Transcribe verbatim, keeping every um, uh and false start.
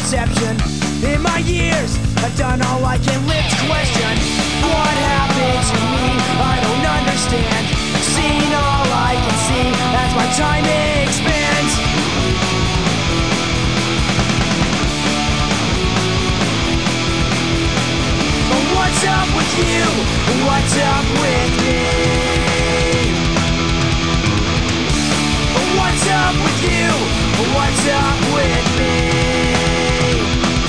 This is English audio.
perception. In my years, I've done all I can live to question. What happened to me? I don't understand. Seen all I can see as my time expands. But what's up with you? What's up with me?